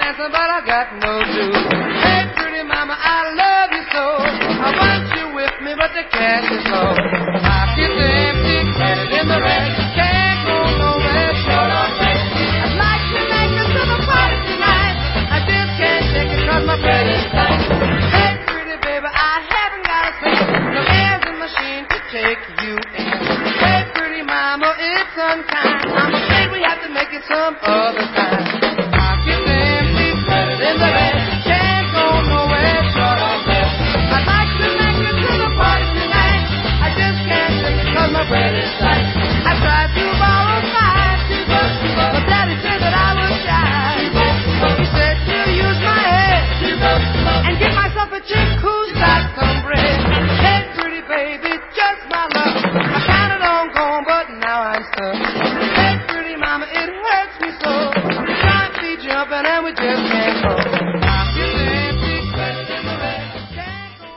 dancing, but I got no juice. Hey, pretty mama, I love you so. I want you with me, but the cash is low. Pockets empty, headed in the red. Can't go nowhere short of that. I'd like to make it to the party tonight. I just can't take it 'cause my bread is tight. Hey, pretty baby, I haven't got a thing. No air's in machine to take you in. Hey, pretty mama, it's unkind. I'm afraid we have to make it some other time. Pockets empty, headed in the red. Can't go nowhere short of that. I'd like to make it to the party tonight. I just can't take it 'cause my bread is tight. I tried to borrow $5, but Daddy said that I was shy. He said to use my head and get myself a chick who's got some bread. Hey, pretty baby, just my luck. I counted on going, but now I'm stuck. Hey, pretty mama, it hurts me so. We can't be jumping and we just can't go. Pockets empty, headed in the red. Can't go.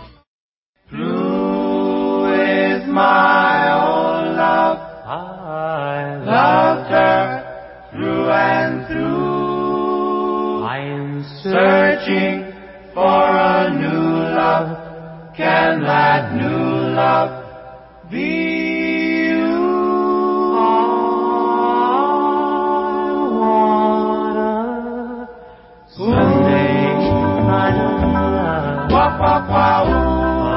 Blue is my old love. I loved her through and through. I am searching for a new love. Can that new love be you? I want a Sunday kind of love. Wah, wah, wah, ooh.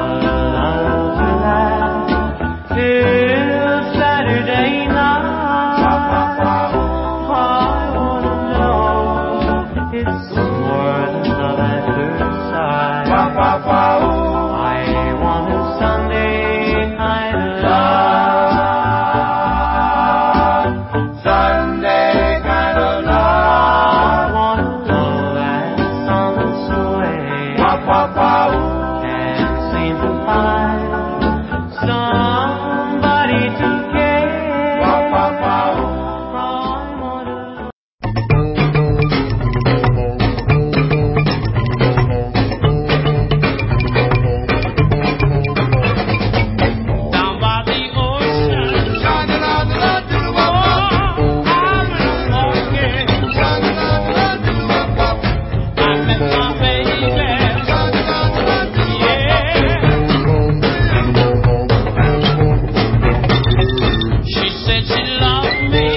Till Saturday night, I wanna know it's more than love at first sight. I want a Sunday kind of love, Sunday kind of love. I want a love that's on its way, and seem to find somebody to care. Down by the ocean, I met my baby. Yeah. She said she loved me.